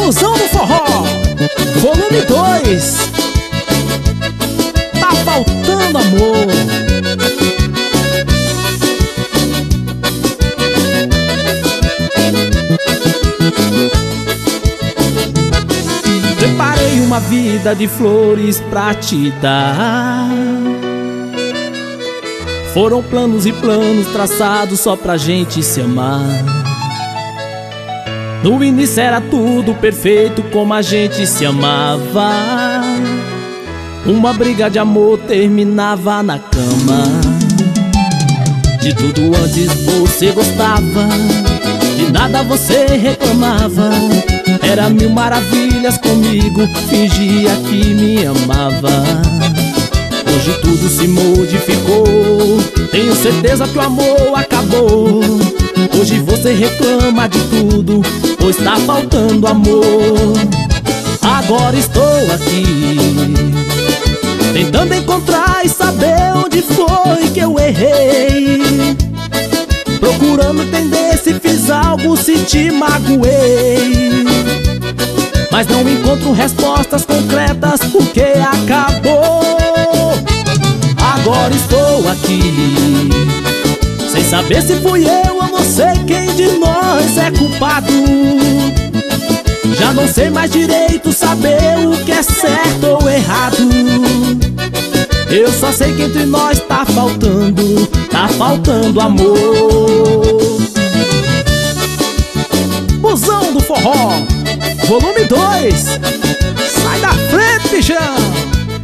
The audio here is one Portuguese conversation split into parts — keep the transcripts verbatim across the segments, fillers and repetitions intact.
Musão do Forró, volume dois. Tá faltando amor. Preparei uma vida de flores pra te dar. Foram planos e planos traçados só pra gente se amar. No início era tudo perfeito como a gente se amava. Uma briga de amor terminava na cama. De tudo antes você gostava, de nada você reclamava. Era mil maravilhas comigo, fingia que me amava. Hoje tudo se modificou, tenho certeza que o amor acabou. Hoje você reclama de tudo, pois tá faltando amor. Agora estou aqui, tentando encontrar e saber onde foi que eu errei. Procurando entender se fiz algo, se te magoei. Mas não encontro respostas concretas porque acabou. Agora estou aqui, sem saber se fui eu ou você, quem de nós é culpado. Já não sei mais direito saber o que é certo ou errado. Eu só sei que entre nós tá faltando, tá faltando amor. Musão do Forró, volume dois. Sai da frente, bichão.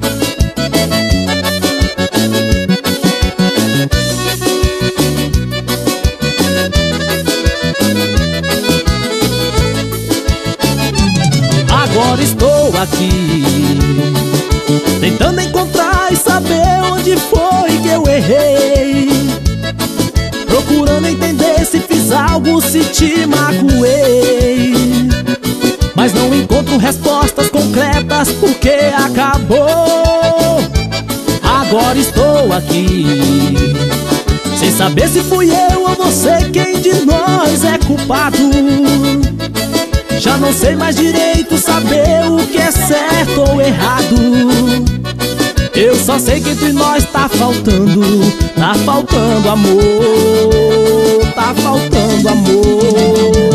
Agora estou aqui, tentando encontrar e saber onde foi que eu errei. Procurando entender se fiz algo, se te magoei. Mas não encontro respostas concretas porque acabou. Agora estou aqui, sem saber se fui eu ou você, quem de nós é culpado. Já não sei mais direito saber o que é certo ou errado. Eu só sei que entre nós tá faltando, tá faltando amor, tá faltando amor.